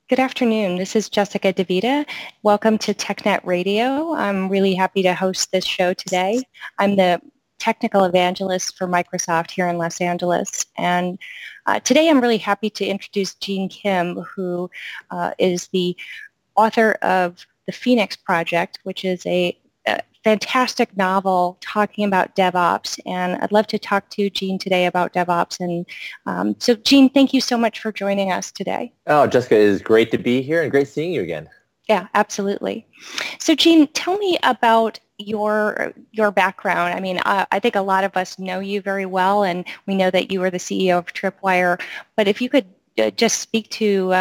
Good afternoon. This is Jessica DeVita. Welcome to TechNet Radio. I'm really happy to host this show today. I'm the technical evangelist for Microsoft here in Los Angeles. And today I'm really happy to introduce Gene Kim, who is the author of the Phoenix Project, which is a fantastic novel talking about DevOps. And I'd love to talk to Gene today about DevOps. And so Gene, thank you so much for joining us today. Oh, Jessica, it is great to be here and great seeing you again. Yeah, absolutely. So Gene, tell me about your background. I mean, I think a lot of us know you very well, and we know that you were the CEO of Tripwire. But if you could just speak to,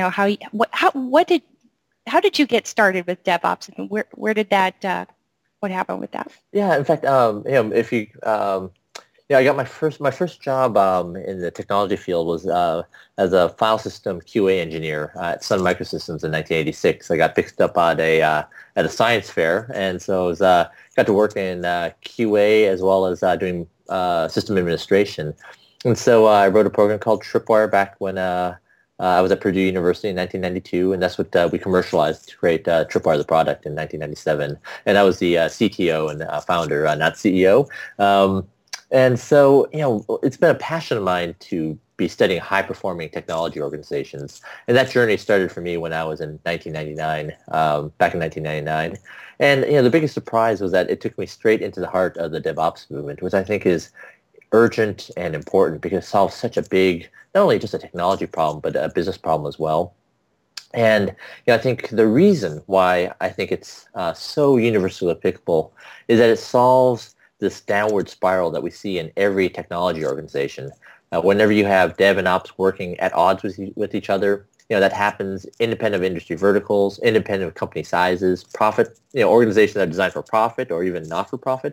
how did you get started with DevOps, and where did that what happened with that? Yeah, in fact, if you, I got my first job in the technology field was as a file system QA engineer at Sun Microsystems in 1986. I got picked up at a science fair, and so I was, got to work in QA as well as doing system administration. And so I wrote a program called Tripwire back when I was at Purdue University in 1992, and that's what we commercialized to create Tripwire, the product, in 1997. And I was the CTO and founder, not CEO. And so, it's been a passion of mine to be studying high-performing technology organizations. And that journey started for me when I was in 1999, back in 1999. And, the biggest surprise was that it took me straight into the heart of the DevOps movement, which I think is urgent and important because it solves such a big, not only just a technology problem, but a business problem as well. And I think the reason why I think it's so universally applicable is that it solves this downward spiral that we see in every technology organization. Whenever you have dev and ops working at odds with each other, that happens independent of industry verticals, independent of company sizes, profit, organizations that are designed for profit or even not for profit.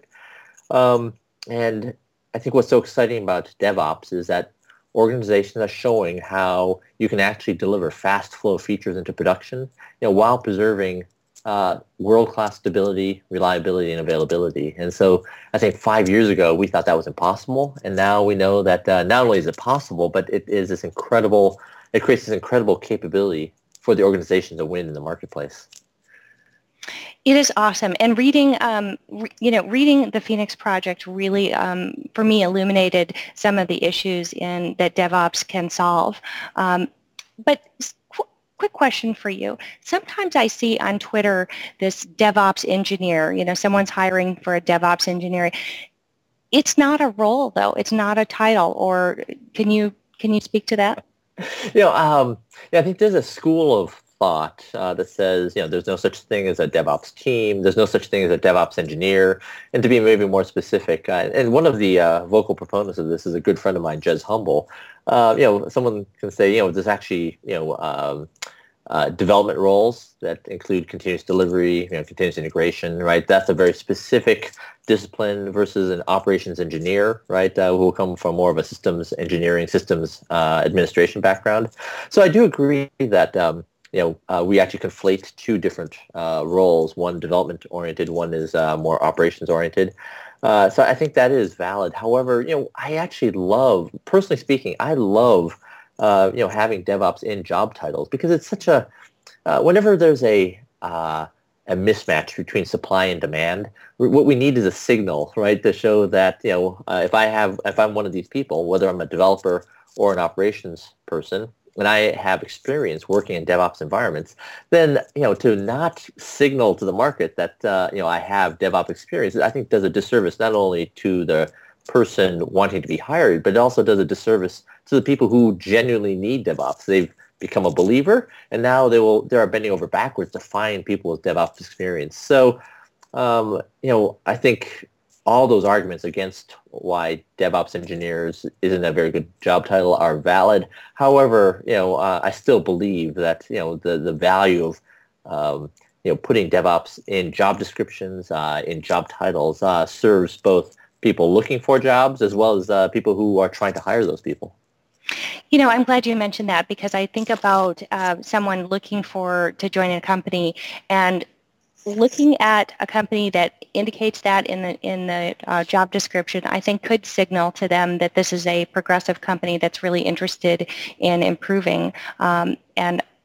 And I think what's so exciting about DevOps is that organizations are showing how you can actually deliver fast flow features into production, while preserving world-class stability, reliability, and availability. And so I think 5 years ago, we thought that was impossible. And now we know that not only is it possible, but it creates this incredible capability for the organization to win in the marketplace. It is awesome, and reading the Phoenix Project really, for me, illuminated some of the issues that DevOps can solve. But quick question for you: sometimes I see on Twitter this DevOps engineer. Someone's hiring for a DevOps engineer. It's not a role, though. It's not a title. Or can you speak to that? I think there's a school of thought that says, there's no such thing as a DevOps team. There's no such thing as a DevOps engineer. And to be maybe more specific, and one of the vocal proponents of this is a good friend of mine, Jez Humble. Someone can say, there's actually, development roles that include continuous delivery, continuous integration, right? That's a very specific discipline versus an operations engineer, right, who will come from more of a systems engineering, systems administration background. So I do agree that we actually conflate two different roles, one development-oriented, one is more operations-oriented. So I think that is valid. However, I actually love, personally speaking, I love, having DevOps in job titles because it's such a, whenever there's a mismatch between supply and demand, what we need is a signal, right, to show that, if I'm one of these people, whether I'm a developer or an operations person, and I have experience working in DevOps environments, then, to not signal to the market that, I have DevOps experience, I think does a disservice not only to the person wanting to be hired, but it also does a disservice to the people who genuinely need DevOps. They've become a believer, and now they are bending over backwards to find people with DevOps experience. So, I think all those arguments against why DevOps engineers isn't a very good job title are valid. However, I still believe that, the value of, putting DevOps in job descriptions, in job titles, serves both people looking for jobs as well as people who are trying to hire those people. I'm glad you mentioned that because I think about someone looking to join a company and looking at a company that indicates that in the job description, I think could signal to them that this is a progressive company that's really interested in improving. And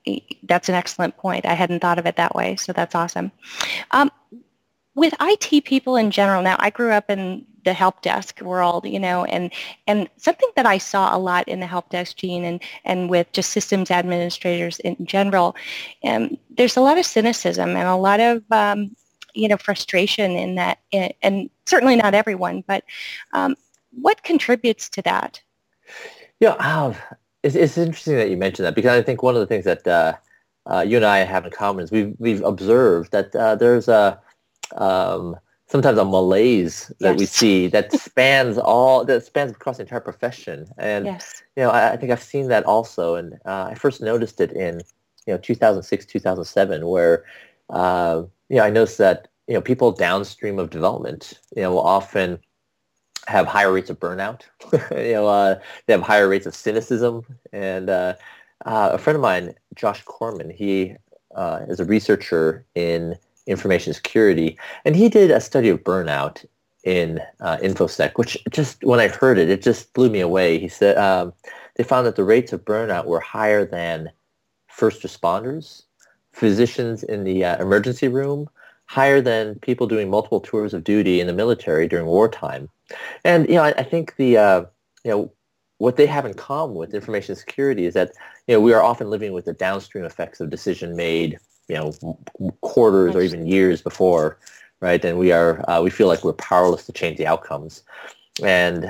that's an excellent point. I hadn't thought of it that way, so that's awesome. With IT people in general, now I grew up in the help desk world, and something that I saw a lot in the help desk, Gene, and with just systems administrators in general, there's a lot of cynicism and a lot of frustration in that, and certainly not everyone, but what contributes to that? Yeah, it's interesting that you mentioned that, because I think one of the things that you and I have in common is we've observed that there's sometimes a malaise that we see that spans across the entire profession, and I think I've seen that also, and I first noticed it in 2006, 2007, where I noticed that people downstream of development will often have higher rates of burnout. They have higher rates of cynicism, and a friend of mine, Josh Corman, he is a researcher in information security, and he did a study of burnout in InfoSec, which just, when I heard it, it just blew me away. He said they found that the rates of burnout were higher than first responders, physicians in the emergency room, higher than people doing multiple tours of duty in the military during wartime. And I think the what they have in common with information security is that we are often living with the downstream effects of decision made quarters or even years before, right? And we feel like we're powerless to change the outcomes. And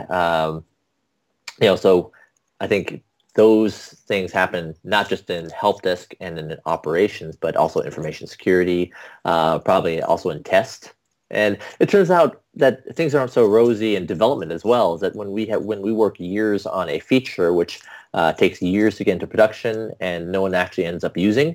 so I think those things happen not just in help desk and in operations, but also information security, probably also in test. And it turns out that things aren't so rosy in development as well. Is that when we work years on a feature, which takes years to get into production, and no one actually ends up using,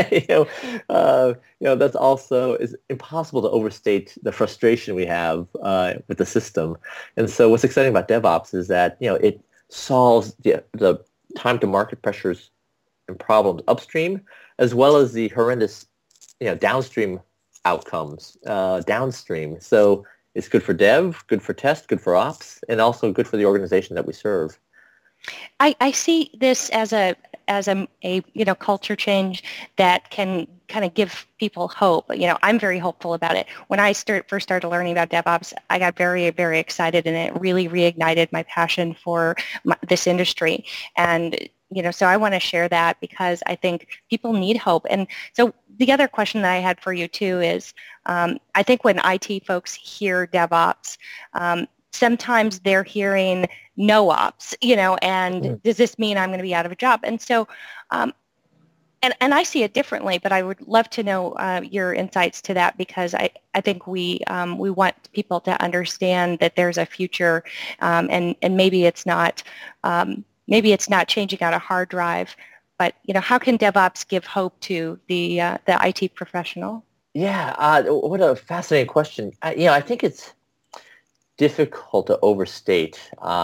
that's also is impossible to overstate the frustration we have with the system. And so, what's exciting about DevOps is that it solves the time to market pressures and problems upstream, as well as the horrendous downstream outcomes downstream. So it's good for dev, good for test, good for ops, and also good for the organization that we serve. I see this as a culture change that can kind of give people hope. I'm very hopeful about it. When I first started learning about DevOps, I got very, very excited, and it really reignited my passion for this industry. And so I want to share that because I think people need hope. And so the other question that I had for you too is, I think when IT folks hear DevOps, sometimes they're hearing no ops, and does this mean I'm going to be out of a job? And so, and I see it differently, but I would love to know your insights to that, because I think we want people to understand that there's a future, and maybe it's not changing out a hard drive, but how can DevOps give hope to the IT professional? Yeah, what a fascinating question. I think it's difficult to overstate,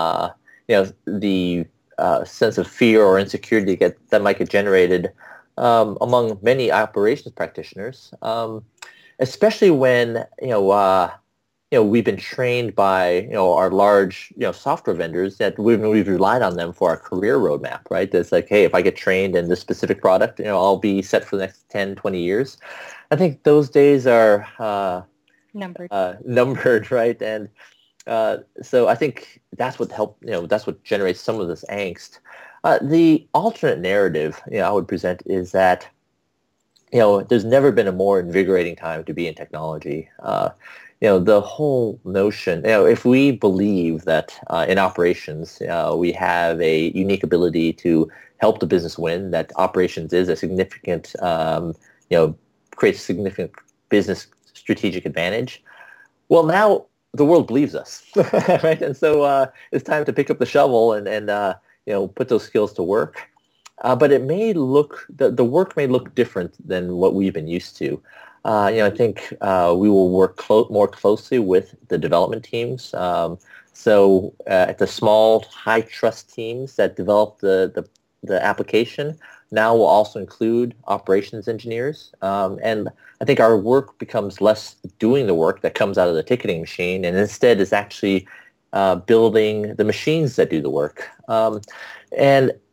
the sense of fear or insecurity that might get generated among many operations practitioners, especially when we've been trained by our large software vendors that we've relied on them for our career roadmap, right? It's like, hey, if I get trained in this specific product, I'll be set for the next 10, 20 years. I think those days are numbered, right? And so I think that's what that's what generates some of this angst. The alternate narrative, I would present is that, there's never been a more invigorating time to be in technology. The whole notion, if we believe that in operations, we have a unique ability to help the business win, that operations is a significant, creates significant business strategic advantage. Well, now the world believes us, right? And so it's time to pick up the shovel and put those skills to work. But it may look, the work may look different than what we've been used to. I think we will work more closely with the development teams. So at the small, high-trust teams that develop the application, now will also include operations engineers. And I think our work becomes less doing the work that comes out of the ticketing machine, and instead is actually building the machines that do the work. And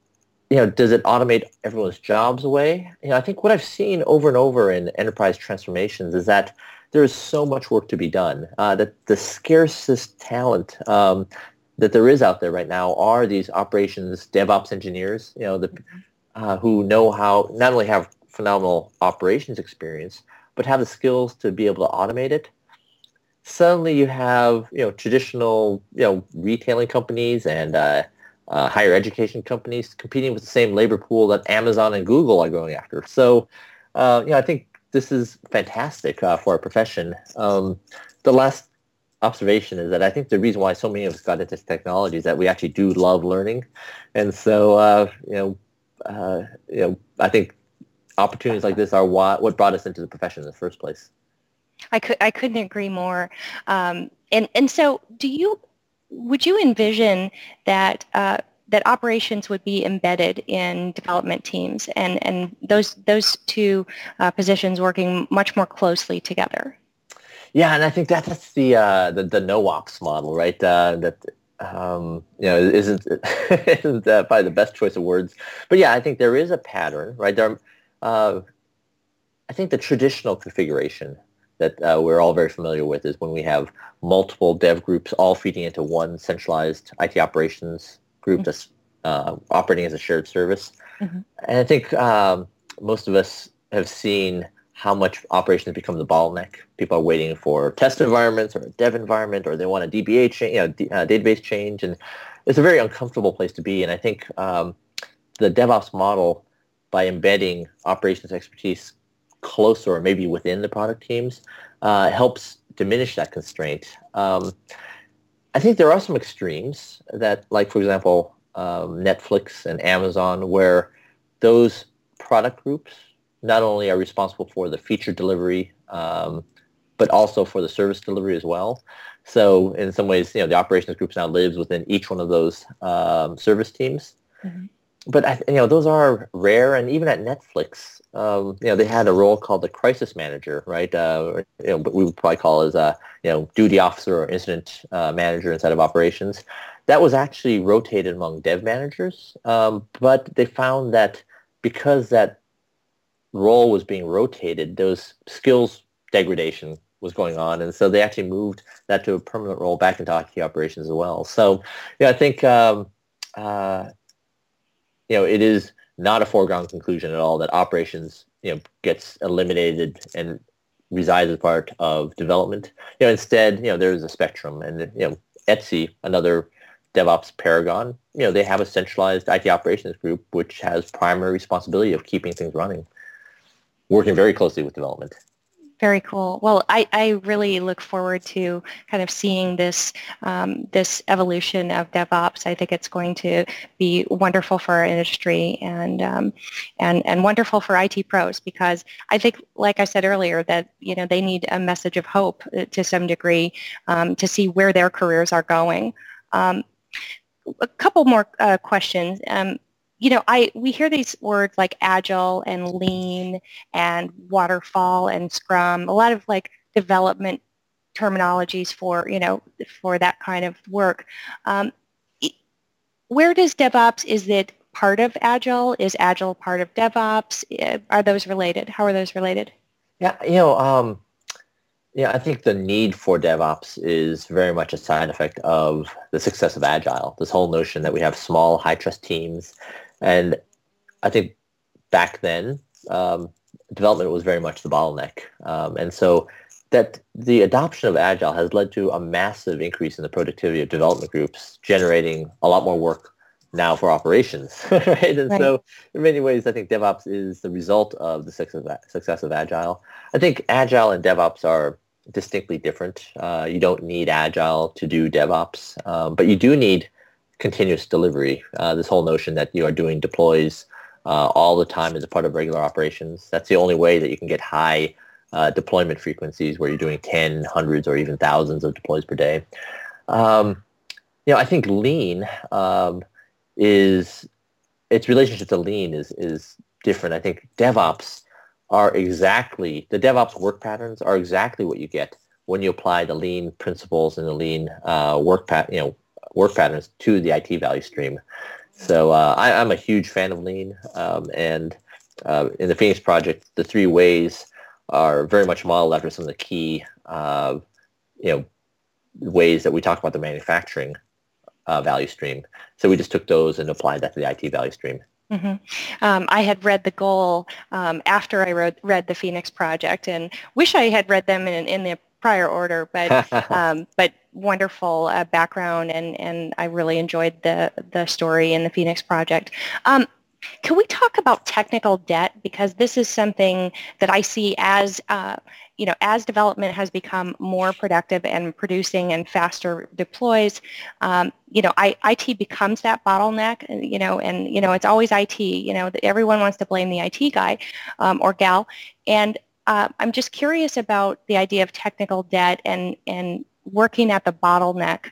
does it automate everyone's jobs away? I think what I've seen over and over in enterprise transformations is that there is so much work to be done. That the scarcest talent that there is out there right now are these operations DevOps engineers. Who know how not only have phenomenal operations experience, but have the skills to be able to automate it. Suddenly, you have traditional retailing companies and higher education companies competing with the same labor pool that Amazon and Google are going after. So, I think this is fantastic for our profession. The last observation is that I think the reason why so many of us got into technology is that we actually do love learning, and so I think opportunities like this are what brought us into the profession in the first place. I couldn't agree more. And so, would you envision that that operations would be embedded in development teams, and those two positions working much more closely together? Yeah, and I think that's the no-ops model, right? That isn't isn't probably the best choice of words, but yeah, I think there is a pattern, right? I think the traditional configuration that we're all very familiar with is when we have multiple dev groups all feeding into one centralized IT operations group that's operating as a shared service. And I think most of us have seen how much operations become the bottleneck. People are waiting for test environments or a dev environment, or they want a DBA change, database change, and it's a very uncomfortable place to be. And I think the DevOps model, by embedding operations expertise closer or maybe within the product teams, helps diminish that constraint. I think there are some extremes that, like, for example, Netflix and Amazon, where those product groups not only are responsible for the feature delivery, but also for the service delivery as well. So in some ways, the operations groups now lives within each one of those service teams. But those are rare, and even at Netflix, they had a role called the crisis manager, right? What we would probably call as duty officer or incident manager inside of operations. That was actually rotated among dev managers, but they found that because that role was being rotated, those skills degradation was going on, and so they actually moved that to a permanent role back into IT operations as well. So, I think it is not a foregone conclusion at all that operations gets eliminated and resides as part of development. Instead, there's a spectrum, and Etsy, another DevOps paragon, they have a centralized IT operations group which has primary responsibility of keeping things running, working very closely with development. Very cool. Well, I really look forward to kind of seeing this this evolution of DevOps. I think it's going to be wonderful for our industry and wonderful for IT pros, because I think, like I said earlier, that they need a message of hope to some degree to see where their careers are going. A couple more questions. We hear these words like agile and lean and waterfall and scrum, a lot of like development terminologies for that kind of work. Where does DevOps, is it part of agile? Is agile part of DevOps? Are those related? How are those related? Yeah, I think the need for DevOps is very much a side effect of the success of Agile, this whole notion that we have small, high-trust teams. And I think back then, development was very much the bottleneck. And so that the adoption of Agile has led to a massive increase in the productivity of development groups, generating a lot more work now for operations, right? And so in many ways, I think DevOps is the result of the success of Agile. I think Agile and DevOps are distinctly different. You don't need Agile to do DevOps, but you do need continuous delivery. This whole notion that you are doing deploys all the time as a part of regular operations. That's the only way that you can get high deployment frequencies where you're doing 10, hundreds, or even thousands of deploys per day. I think Lean its relationship to Lean is different. I think the DevOps work patterns are exactly what you get when you apply the Lean principles and the Lean work patterns to the IT value stream. So I'm a huge fan of Lean, and in the Phoenix project, the 3 ways are very much modeled after some of the key, ways that we talk about the manufacturing value stream. So we just took those and applied that to the IT value stream. Mm-hmm. I had read the goal after I read the Phoenix project, and wish I had read them in the prior order, but wonderful background, and I really enjoyed the story in the Phoenix project. Can we talk about technical debt? Because this is something that I see as, as development has become more productive and producing and faster deploys, IT becomes that bottleneck, and it's always IT, everyone wants to blame the IT guy or gal. And I'm just curious about the idea of technical debt and working at the bottleneck,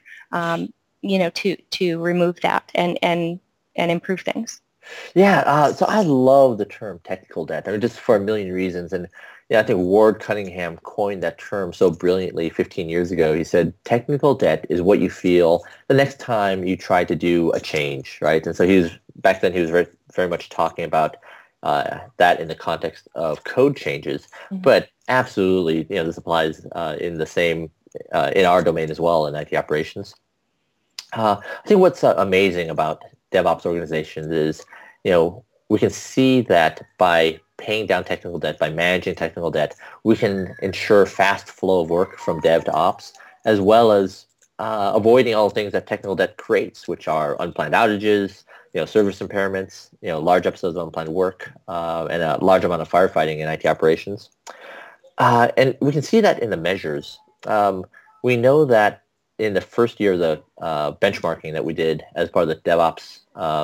to remove that and improve things. Yeah, so I love the term technical debt. I mean, just for a million reasons. And I think Ward Cunningham coined that term so brilliantly 15 years ago. He said, technical debt is what you feel the next time you try to do a change, right? And so back then he was very, very much talking about that in the context of code changes. Mm-hmm. But absolutely, this applies in the same, in our domain as well in IT operations. I think what's amazing about DevOps organizations is, we can see that by paying down technical debt, by managing technical debt, we can ensure fast flow of work from dev to ops, as well as avoiding all the things that technical debt creates, which are unplanned outages, service impairments, large episodes of unplanned work, and a large amount of firefighting in IT operations. And we can see that in the measures. We know that in the first year of the benchmarking that we did as part of the DevOps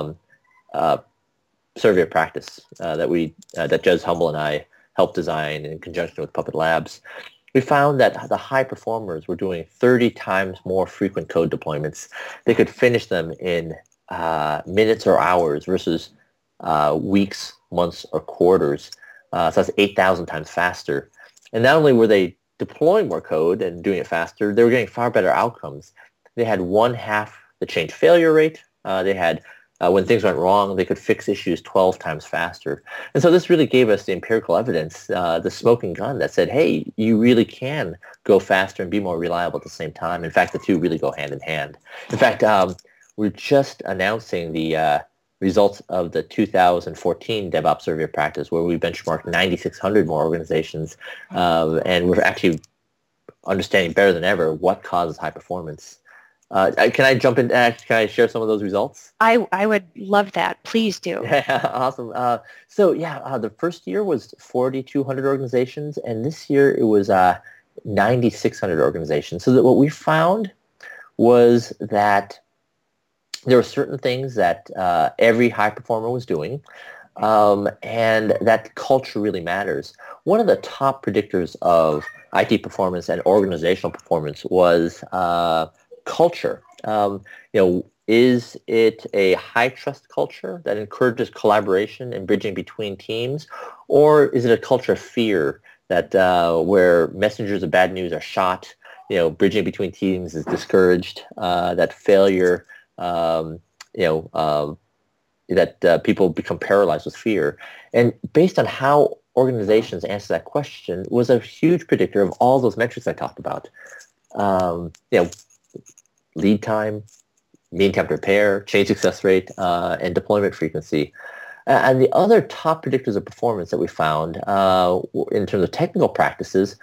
survey of practice that Jez Humble and I helped design in conjunction with Puppet Labs, we found that the high performers were doing 30 times more frequent code deployments. They could finish them in minutes or hours versus weeks, months, or quarters. So that's 8,000 times faster. And not only were they deploying more code and doing it faster, they were getting far better outcomes. They had 1/2 the change failure rate. They had, when things went wrong, they could fix issues 12 times faster. And so this really gave us the empirical evidence, the smoking gun that said, hey, you really can go faster and be more reliable at the same time. In fact, the two really go hand in hand. In fact, we're just announcing the results of the 2014 DevOps Survey of Practice, where we benchmarked 9,600 more organizations, and we're actually understanding better than ever what causes high performance. Can I jump in? Can I share some of those results? I would love that. Please do. Yeah, awesome. The first year was 4,200 organizations, and this year it was 9,600 organizations. So that what we found was that there were certain things that every high performer was doing, and that culture really matters. One of the top predictors of IT performance and organizational performance was culture. Is it a high trust culture that encourages collaboration and bridging between teams, or is it a culture of fear that where messengers of bad news are shot, bridging between teams is discouraged, that failure, that people become paralyzed with fear? And based on how organizations answer that question was a huge predictor of all those metrics I talked about. Lead time, mean time to repair, change success rate, and deployment frequency. And the other top predictors of performance that we found in terms of technical practices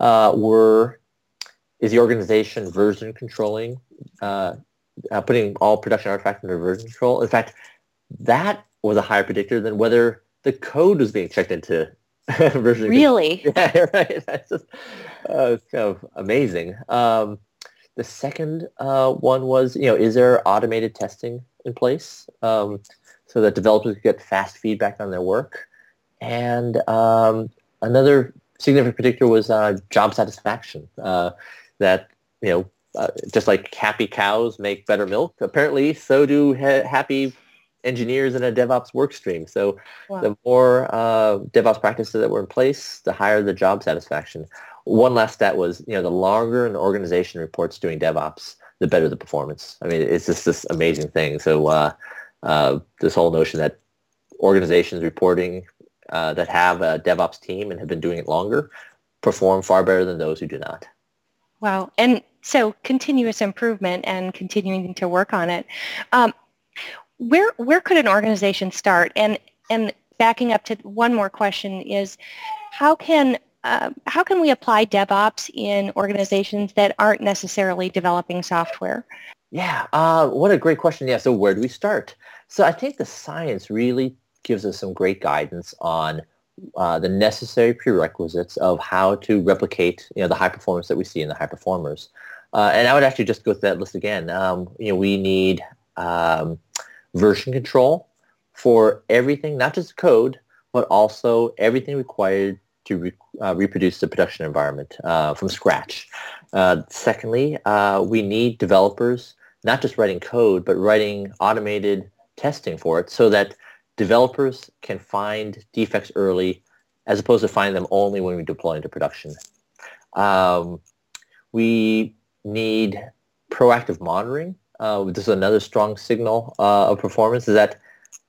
is the organization version controlling, putting all production artifacts under version control. In fact, that was a higher predictor than whether the code was being checked into version Really? control. Yeah, right. That's just it's kind of amazing. The second one was, is there automated testing in place so that developers get fast feedback on their work? And another significant predictor was job satisfaction. That, just like happy cows make better milk, apparently so do happy engineers in a DevOps work stream. So wow. The more DevOps practices that were in place, the higher the job satisfaction. One last stat was, the longer an organization reports doing DevOps, the better the performance. I mean, it's just this amazing thing. So this whole notion that organizations reporting that have a DevOps team and have been doing it longer perform far better than those who do not. Wow. And so continuous improvement and continuing to work on it. Where could an organization start? And backing up to one more question is, how can we apply DevOps in organizations that aren't necessarily developing software? Yeah, what a great question. Yeah, so where do we start? So I think the science really gives us some great guidance on the necessary prerequisites of how to replicate, the high performance that we see in the high performers. And I would actually just go through that list again. We need version control for everything, not just code, but also everything required to reproduce the production environment from scratch. Secondly, we need developers not just writing code, but writing automated testing for it so that developers can find defects early as opposed to finding them only when we deploy into production. We need proactive monitoring. This is another strong signal of performance, is that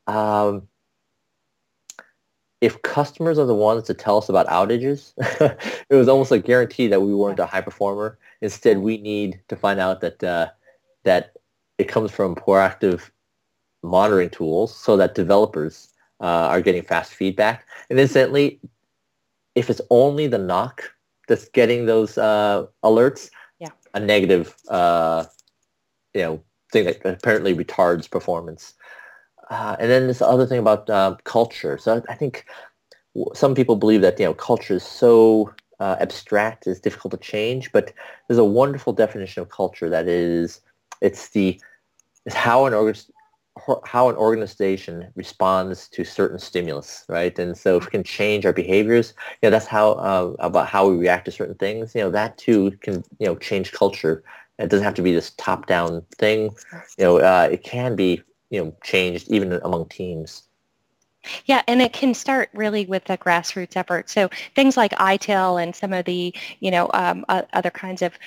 if customers are the ones to tell us about outages, it was almost a guarantee that we weren't a high performer. Instead, we need to find out that that it comes from proactive monitoring tools so that developers are getting fast feedback. And incidentally, if it's only the NOC that's getting those alerts, a negative thing that apparently retards performance. And then this other thing about culture. So I think some people believe that culture is so abstract, it's difficult to change. But there's a wonderful definition of culture that it's how an organization responds to certain stimulus, right? And so if we can change our behaviors, that's how about how we react to certain things. That too can change culture. It doesn't have to be this top-down thing. It can be changed even among teams. Yeah, and it can start really with the grassroots effort. So things like ITIL and some of the other kinds of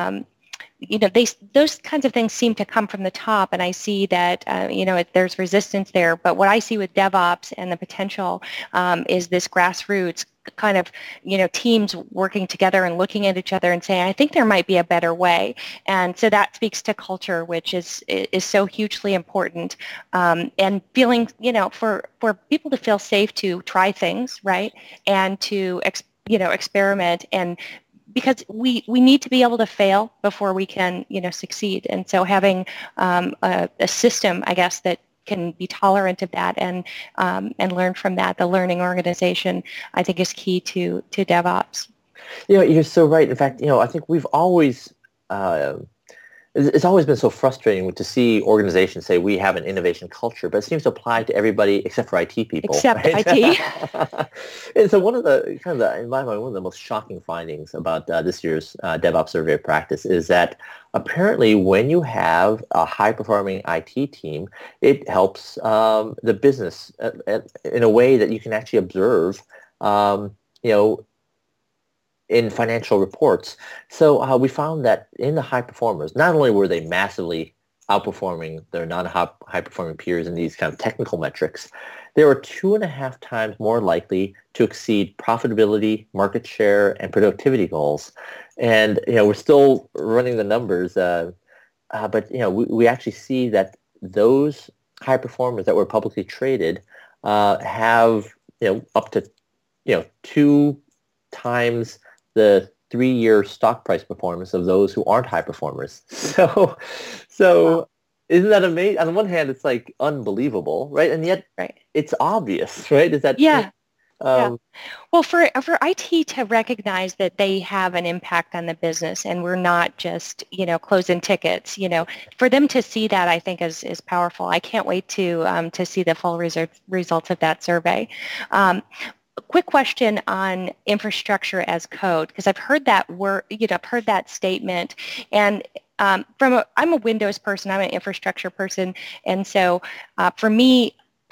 those kinds of things seem to come from the top, and I see that there's resistance there. But what I see with DevOps and the potential is this grassroots kind of teams working together and looking at each other and saying, I think there might be a better way. And so that speaks to culture, which is so hugely important. And feeling for people to feel safe to try things, right, and to experiment, and because we need to be able to fail before we can succeed. And so having a system, I guess, that can be tolerant of that and learn from that, the learning organization, I think is key to DevOps. You're so right. In fact, I think we've always it's always been so frustrating to see organizations say we have an innovation culture, but it seems to apply to everybody except for IT people. Except right? IT. And so one of the in my mind, one of the most shocking findings about this year's DevOps Survey of Practice is that apparently when you have a high-performing IT team, it helps the business in a way that you can actually observe, in financial reports. So we found that in the high performers, not only were they massively outperforming their non-high performing peers in these kind of technical metrics, they were 2.5 times more likely to exceed profitability, market share, and productivity goals. And we're still running the numbers, but we actually see that those high performers that were publicly traded have up to 2 times the 3-year stock price performance of those who aren't high performers. So wow. Isn't that amazing? On the one hand, it's like unbelievable, right? And yet it's obvious, right? Is that yeah. Well, for IT to recognize that they have an impact on the business and we're not just, closing tickets, for them to see that, I think is powerful. I can't wait to see the full results of that survey. A quick question on infrastructure as code, because I've heard that word, I've heard that statement, and I'm a Windows person, I'm an infrastructure person, and so for me,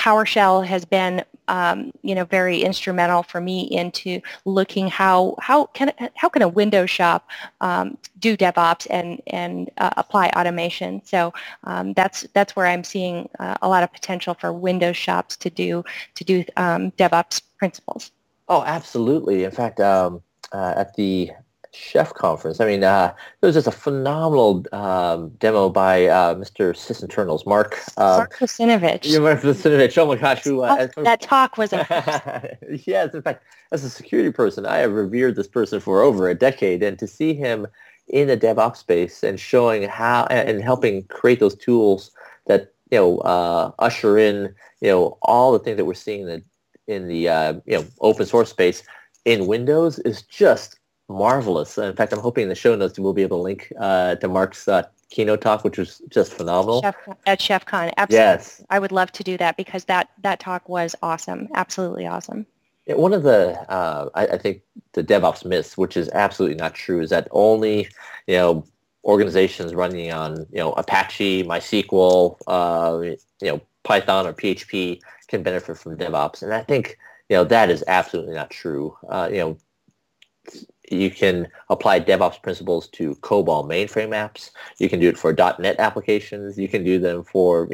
PowerShell has been very instrumental for me into looking how can a Windows shop do DevOps and apply automation. So that's where I'm seeing a lot of potential for Windows shops to do DevOps principles. Oh, absolutely. In fact, at the Chef conference, I mean, there was just a phenomenal demo by Mr. Sysinternals, Mark. Mark Vucinovic. Mark Vucinovic. Oh my gosh, that talk was a yes. In fact, as a security person, I have revered this person for over a decade, and to see him in the DevOps space and showing how and helping create those tools that usher in all the things that we're seeing in the open source space in Windows is just marvelous. In fact, I'm hoping in the show notes we'll be able to link to Mark's keynote talk, which was just phenomenal. At ChefCon, absolutely. Yes. I would love to do that because that talk was awesome, absolutely awesome. Yeah, one of the, I think, the DevOps myths, which is absolutely not true, is that only, organizations running on, Apache, MySQL, Python or PHP can benefit from DevOps. And I think, that is absolutely not true. You can apply DevOps principles to COBOL mainframe apps. You can do it for .NET applications. You can do them for,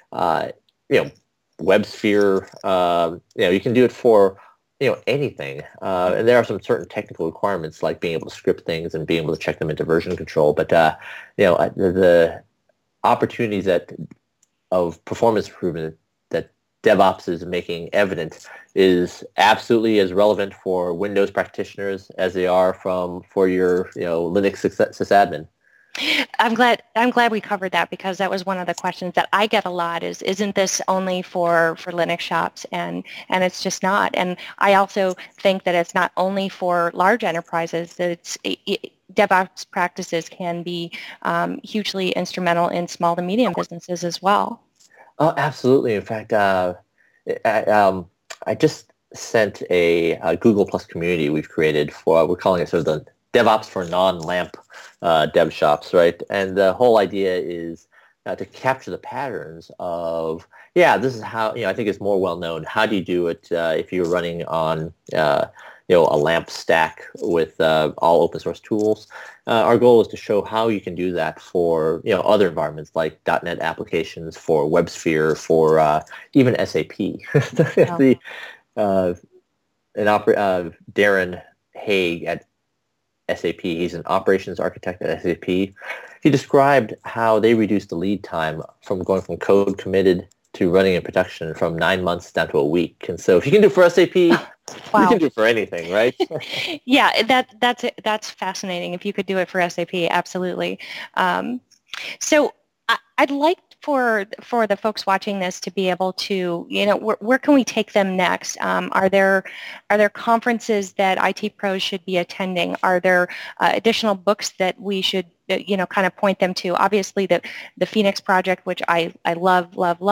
WebSphere. You can do it for, anything. And there are some certain technical requirements like being able to script things and being able to check them into version control. But, the opportunities of performance improvement that DevOps is making evident is absolutely as relevant for Windows practitioners as they are for your Linux sysadmin. I'm glad we covered that because that was one of the questions that I get a lot isn't this only for Linux shops, and it's just not. And I also think that it's not only for large enterprises. DevOps practices can be hugely instrumental in small to medium businesses as well. Oh, absolutely. In fact, I just sent a Google Plus community we've created we're calling it sort of the DevOps for non-LAMP dev shops, right? And the whole idea is to capture the patterns of, this is how, I think it's more well known. How do you do it if you're running on, a LAMP stack with all open source tools? Our goal is to show how you can do that for, other environments like .NET applications, for WebSphere, for even SAP. Darren Haig at SAP, he's an operations architect at SAP. He described how they reduced the lead time from going from code committed to running in production from 9 months down to a week. And so if you can do it for SAP, wow. You can do it for anything, right? Yeah, that's fascinating. If you could do it for SAP, absolutely. So I'd like for the folks watching this to be able to, where can we take them next? Are there conferences that IT pros should be attending? Are there additional books that we should, kind of point them to? Obviously, the Phoenix Project, which I love.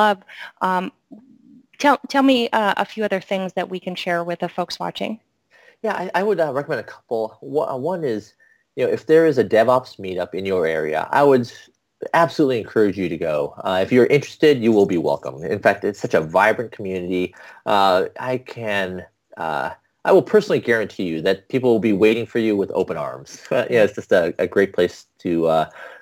Tell me a few other things that we can share with the folks watching. Yeah, I would recommend a couple. One is, if there is a DevOps meetup in your area, I would absolutely encourage you to go. If you're interested, you will be welcome. In fact, it's such a vibrant community. I will personally guarantee you that people will be waiting for you with open arms. It's just a great place to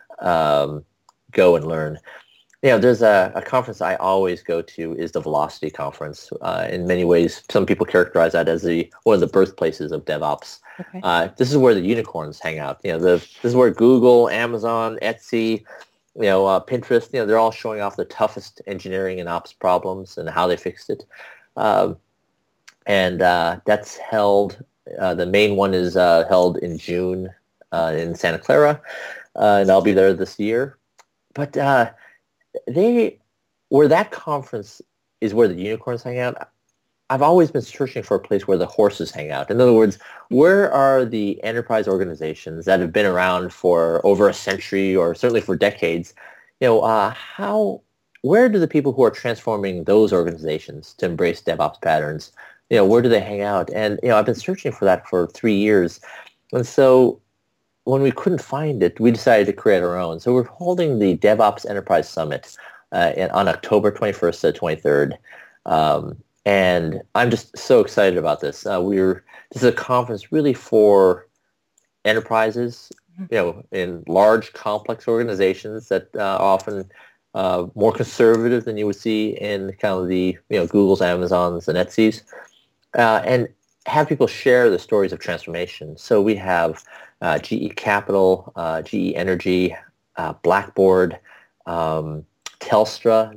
go and learn. There's a conference I always go to is the Velocity Conference. In many ways, some people characterize that as one of the birthplaces of DevOps. Okay. This is where the unicorns hang out. This is where Google, Amazon, Etsy, Pinterest, they're all showing off the toughest engineering and ops problems and how they fixed it. And that's held, the main one is held in June in Santa Clara, and I'll be there this year. But where that conference is where the unicorns hang out, I've always been searching for a place where the horses hang out. In other words, where are the enterprise organizations that have been around for over a century or certainly for decades? Where do the people who are transforming those organizations to embrace DevOps patterns, where do they hang out? And, I've been searching for that for 3 years. And so when we couldn't find it, we decided to create our own. So we're holding the DevOps Enterprise Summit on October 21st to 23rd. And I'm just so excited about this. This is a conference really for enterprises, in large, complex organizations that are often more conservative than you would see in kind of the Googles, Amazons, and Etsy's, and have people share the stories of transformation. So we have GE Capital, GE Energy, Blackboard, Telstra.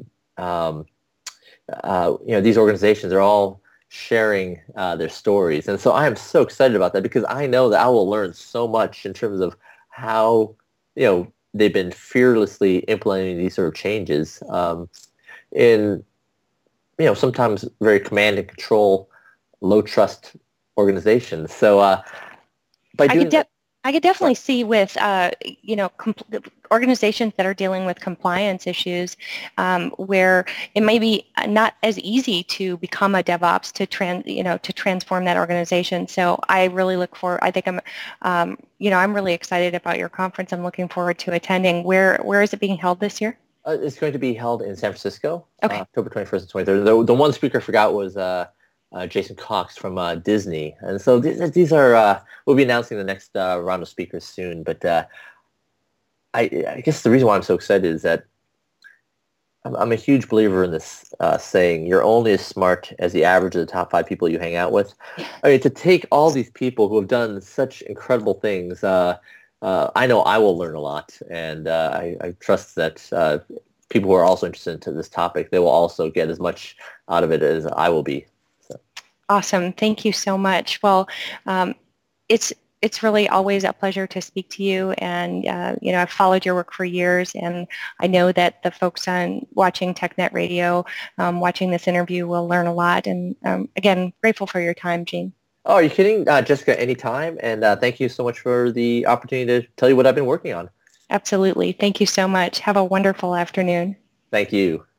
These organizations are all sharing their stories. And so I am so excited about that because I know that I will learn so much in terms of how, they've been fearlessly implementing these sort of changes in, sometimes very command and control, low trust organizations. So by doing that, I could definitely see with, organizations that are dealing with compliance issues where it may be not as easy to become a DevOps to transform that organization. So I really look forward. I think I'm really excited about your conference. I'm looking forward to attending. Where is it being held this year? It's going to be held in San Francisco, okay. October 21st and 23rd. The one speaker I forgot was Jason Cox from Disney. And so these are, we'll be announcing the next round of speakers soon. But I guess the reason why I'm so excited is that I'm a huge believer in this saying, you're only as smart as the average of the top 5 people you hang out with. I mean, to take all these people who have done such incredible things, I know I will learn a lot. And I trust that people who are also interested in this topic, they will also get as much out of it as I will be. Awesome. Thank you so much. Well, it's really always a pleasure to speak to you, and I've followed your work for years, and I know that the folks on watching TechNet Radio, watching this interview, will learn a lot. And again, grateful for your time, Gene. Oh, are you kidding, Jessica? Anytime, and thank you so much for the opportunity to tell you what I've been working on. Absolutely. Thank you so much. Have a wonderful afternoon. Thank you.